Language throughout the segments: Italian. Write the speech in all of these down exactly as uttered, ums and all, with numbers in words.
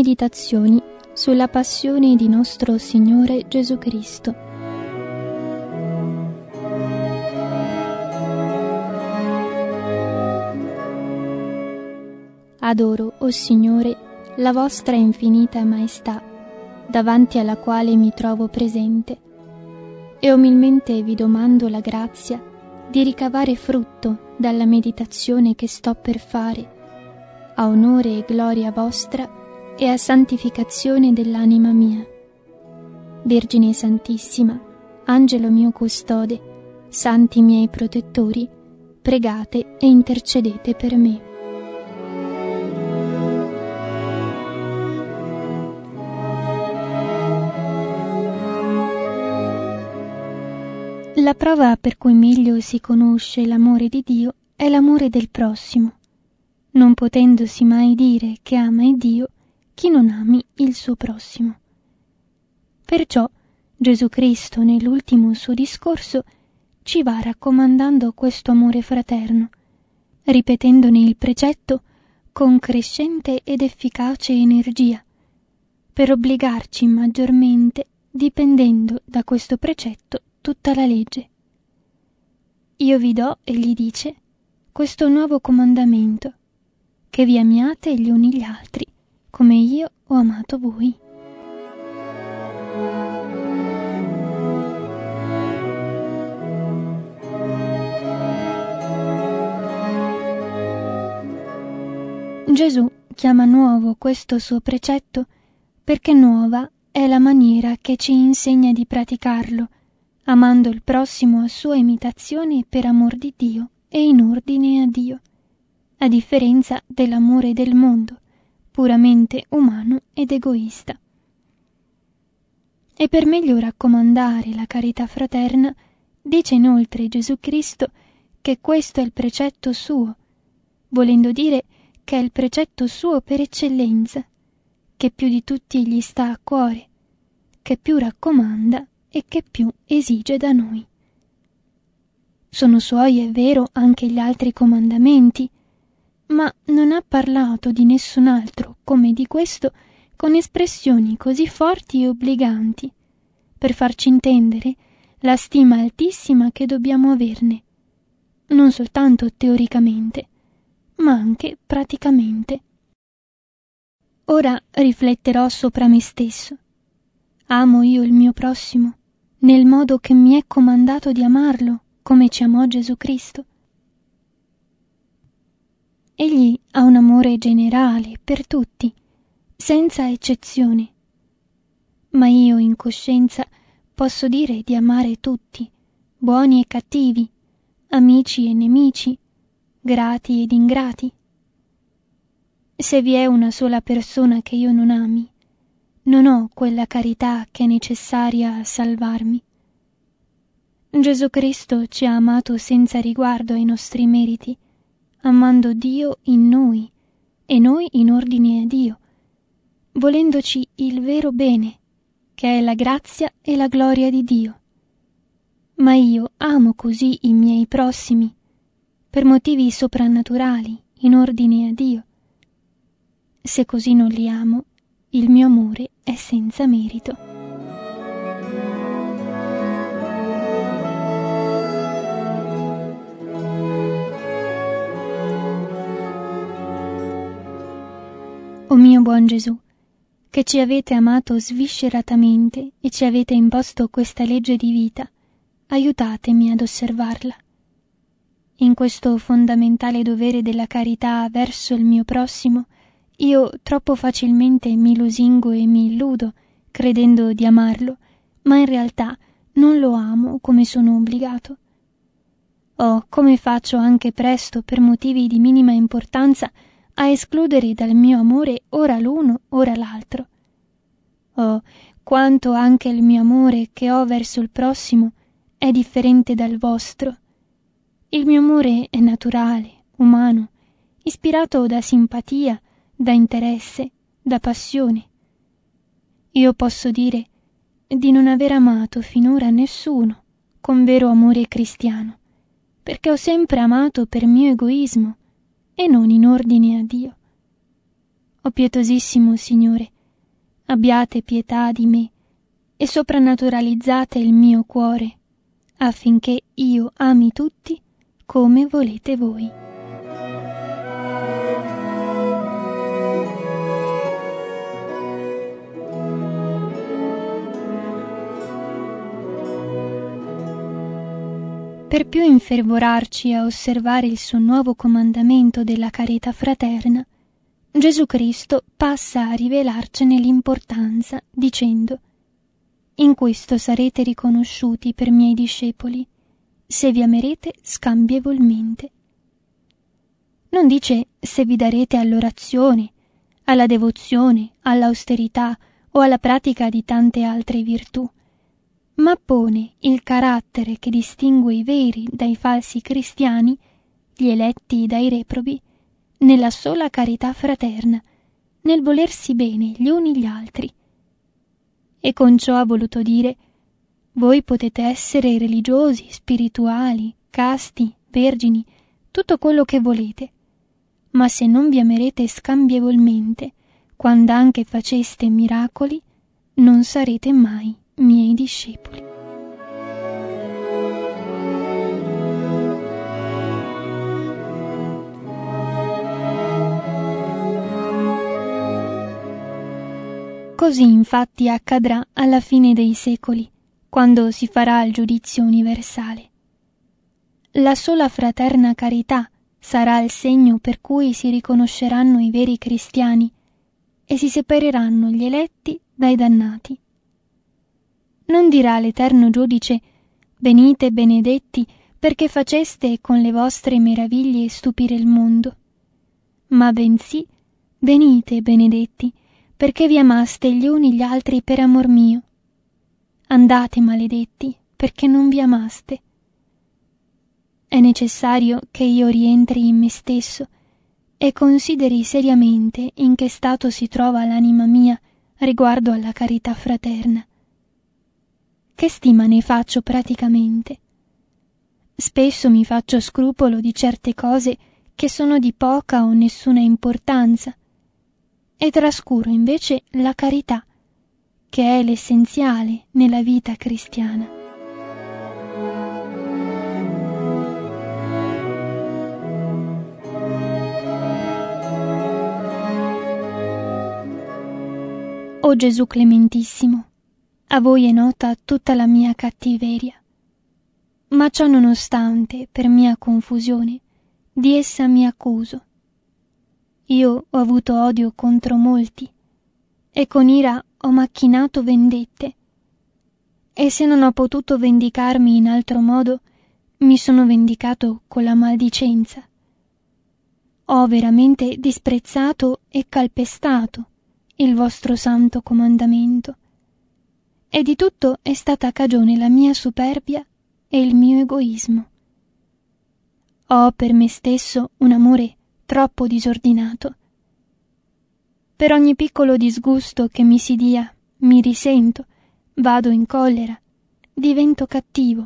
Meditazioni sulla passione di nostro Signore Gesù Cristo. Adoro, o Signore, la vostra infinita maestà, davanti alla quale mi trovo presente, e umilmente vi domando la grazia di ricavare frutto dalla meditazione che sto per fare, a onore e gloria vostra e a santificazione dell'anima mia. Vergine Santissima, Angelo mio custode, santi miei protettori, pregate e intercedete per me. La prova per cui meglio si conosce l'amore di Dio è l'amore del prossimo, non potendosi mai dire che ama il Dio chi non ami il suo prossimo. Perciò Gesù Cristo nell'ultimo suo discorso ci va raccomandando questo amore fraterno, ripetendone il precetto con crescente ed efficace energia, per obbligarci maggiormente, dipendendo da questo precetto tutta la legge. Io vi do, egli dice, questo nuovo comandamento, che vi amiate gli uni gli altri, come io ho amato voi. Gesù chiama nuovo questo suo precetto perché nuova è la maniera che ci insegna di praticarlo, amando il prossimo a sua imitazione per amor di Dio e in ordine a Dio, a differenza dell'amore del mondo, puramente umano ed egoista. E per meglio raccomandare la carità fraterna, dice inoltre Gesù Cristo che questo è il precetto suo, volendo dire che è il precetto suo per eccellenza, che più di tutti gli sta a cuore, che più raccomanda e che più esige da noi. Sono suoi, è vero, anche gli altri comandamenti, ma non ha parlato di nessun altro come di questo con espressioni così forti e obbliganti, per farci intendere la stima altissima che dobbiamo averne, non soltanto teoricamente, ma anche praticamente. Ora rifletterò sopra me stesso. Amo io il mio prossimo nel modo che mi è comandato di amarlo, come ci amò Gesù Cristo? Egli ha un amore generale per tutti, senza eccezione. Ma io in coscienza posso dire di amare tutti, buoni e cattivi, amici e nemici, grati ed ingrati. Se vi è una sola persona che io non ami, non ho quella carità che è necessaria a salvarmi. Gesù Cristo ci ha amato senza riguardo ai nostri meriti, amando Dio in noi e noi in ordine a Dio, volendoci il vero bene, che è la grazia e la gloria di Dio. Ma io amo così i miei prossimi, per motivi soprannaturali, in ordine a Dio. Se così non li amo, il mio amore è senza merito. O mio buon Gesù, che ci avete amato svisceratamente e ci avete imposto questa legge di vita, aiutatemi ad osservarla. In questo fondamentale dovere della carità verso il mio prossimo, io troppo facilmente mi lusingo e mi illudo, credendo di amarlo, ma in realtà non lo amo come sono obbligato. Oh, come faccio anche presto, per motivi di minima importanza, a escludere dal mio amore ora l'uno, ora l'altro. Oh, quanto anche il mio amore che ho verso il prossimo è differente dal vostro. Il mio amore è naturale, umano, ispirato da simpatia, da interesse, da passione. Io posso dire di non aver amato finora nessuno con vero amore cristiano, perché ho sempre amato per mio egoismo e non in ordine a Dio. O pietosissimo Signore, abbiate pietà di me e soprannaturalizzate il mio cuore, affinché io ami tutti come volete voi. Per più infervorarci a osservare il suo nuovo comandamento della carità fraterna, Gesù Cristo passa a rivelarcene l'importanza, dicendo: «In questo sarete riconosciuti per miei discepoli, se vi amerete scambievolmente». Non dice se vi darete all'orazione, alla devozione, all'austerità o alla pratica di tante altre virtù, ma pone il carattere che distingue i veri dai falsi cristiani, gli eletti dai reprobi, nella sola carità fraterna, nel volersi bene gli uni gli altri. E con ciò ha voluto dire: voi potete essere religiosi, spirituali, casti, vergini, tutto quello che volete, ma se non vi amerete scambievolmente, quando anche faceste miracoli, non sarete mai miei discepoli. Così infatti accadrà alla fine dei secoli, quando si farà il giudizio universale. La sola fraterna carità sarà il segno per cui si riconosceranno i veri cristiani e si separeranno gli eletti dai dannati. Non dirà l'Eterno Giudice: venite benedetti perché faceste con le vostre meraviglie stupire il mondo, ma bensì: venite benedetti perché vi amaste gli uni gli altri per amor mio. Andate maledetti perché non vi amaste. È necessario che io rientri in me stesso e consideri seriamente in che stato si trova l'anima mia riguardo alla carità fraterna. Che stima ne faccio praticamente? Spesso mi faccio scrupolo di certe cose che sono di poca o nessuna importanza e trascuro invece la carità, che è l'essenziale nella vita cristiana. O Gesù clementissimo, a voi è nota tutta la mia cattiveria, ma ciò nonostante, per mia confusione, di essa mi accuso. Io ho avuto odio contro molti, e con ira ho macchinato vendette, e se non ho potuto vendicarmi in altro modo, mi sono vendicato con la maldicenza. Ho veramente disprezzato e calpestato il vostro santo comandamento, e di tutto è stata cagione la mia superbia e il mio egoismo. Ho per me stesso un amore troppo disordinato. Per ogni piccolo disgusto che mi si dia, mi risento, vado in collera, divento cattivo.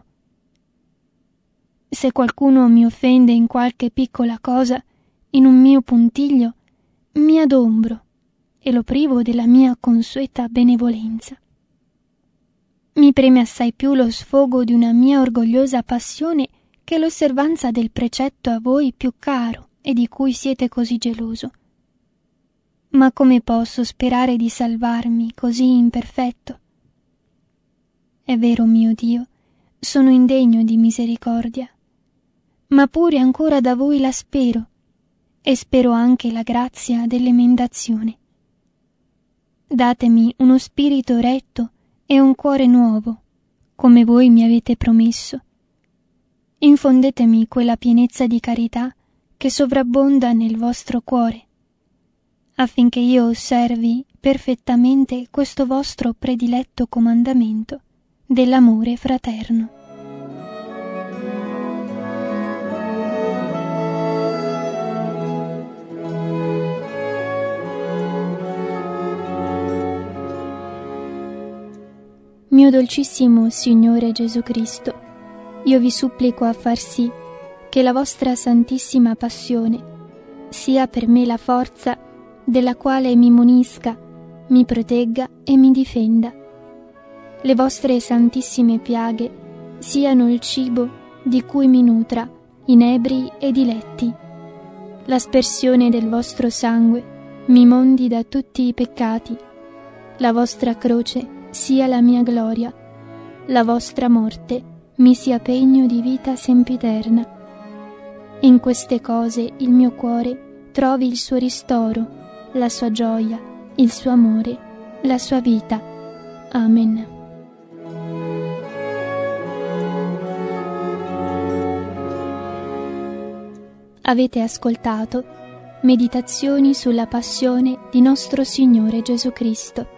Se qualcuno mi offende in qualche piccola cosa, in un mio puntiglio, mi adombro e lo privo della mia consueta benevolenza. Mi preme assai più lo sfogo di una mia orgogliosa passione che l'osservanza del precetto a voi più caro e di cui siete così geloso. Ma come posso sperare di salvarmi così imperfetto? È vero, mio Dio, sono indegno di misericordia, ma pure ancora da voi la spero, e spero anche la grazia dell'emendazione. Datemi uno spirito retto e un cuore nuovo, come voi mi avete promesso. Infondetemi quella pienezza di carità che sovrabbonda nel vostro cuore, affinché io osservi perfettamente questo vostro prediletto comandamento dell'amore fraterno. Mio dolcissimo Signore Gesù Cristo, io vi supplico a far sì che la vostra santissima passione sia per me la forza della quale mi munisca, mi protegga e mi difenda. Le vostre santissime piaghe siano il cibo di cui mi nutra, inebri e diletti. L'aspersione del vostro sangue mi mondi da tutti i peccati. La vostra croce sia la mia gloria, la vostra morte mi sia pegno di vita sempiterna. In queste cose il mio cuore trovi il suo ristoro, la sua gioia, il suo amore, la sua vita. Amen. Avete ascoltato Meditazioni sulla passione di nostro Signore Gesù Cristo.